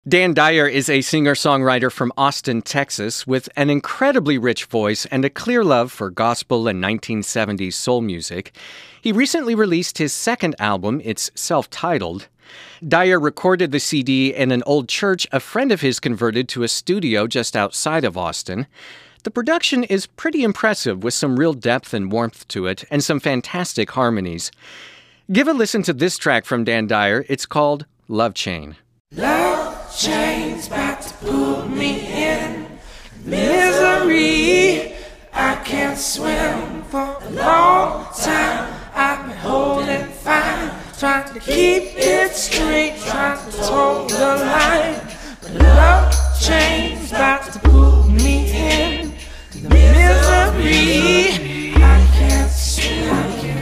Dan Dyer is a singer-songwriter from Austin, Texas, with an incredibly rich voice and a clear love for gospel and 1970s soul music. He recently released his second album. It's self-titled. Dyer recorded the CD in an old church a friend of his converted to a studio just outside of Austin. The production is pretty impressive, with some real depth and warmth to it, and some fantastic harmonies. Give a listen to this track from Dan Dyer. It's called Love Chain. Love chains about to pull me in misery. I can't swim for a long time. I've been holding fine, trying to keep it straight, trying to toe the line. But love chains about to pull me in misery. I can't swim.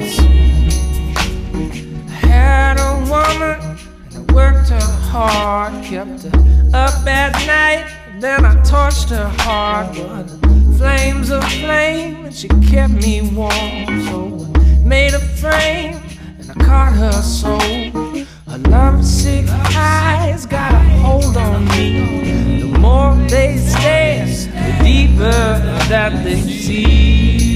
I had a woman, worked her hard, kept her up at night, then I torched her hard. But the flames of flame, and she kept me warm, so I made a frame, and I caught her soul. Her lovesick eyes got a hold on me. The more they stare, the deeper that they see.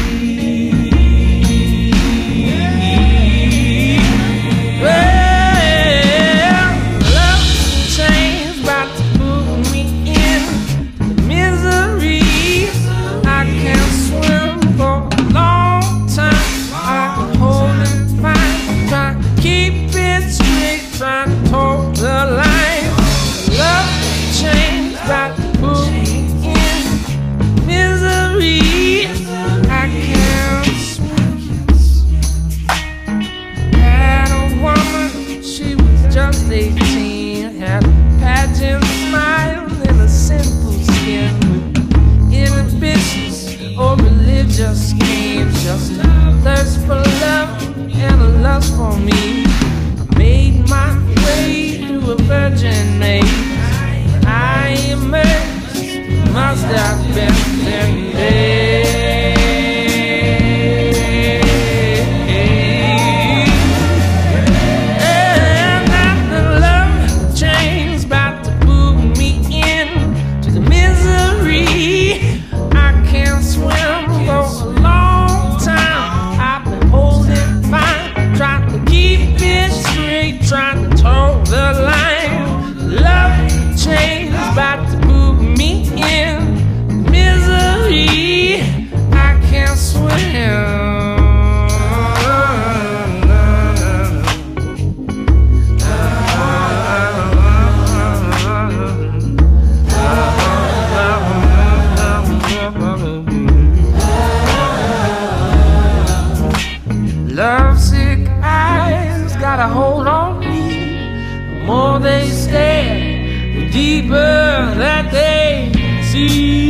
Just a thirst for love and a lust for me. I made my way through a virgin maze. When I emerged, must have been 10 days. And now the love chain's about to pull me in to the misery. I can't swim for a long time. I've been holding fine, trying to keep it straight, trying to toe the line. Love chains about to pull me in misery. I can't swim. Lovesick eyes got a hold on me. The more they stare, the deeper that they see.